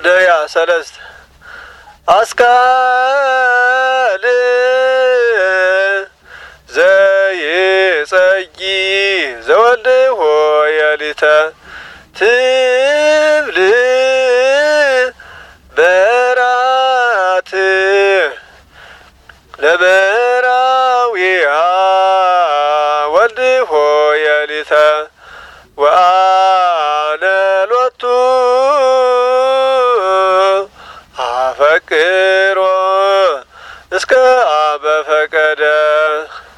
ደያ ሰለስት አስካል ዘይጸጊ ዘወልድ ሆየሊተ ትብል በራት ለበራዊሃ ወልድ ሆየሊተ ወአነ ሎቱ አፈቅሮ እስከ አበ ፈቀደ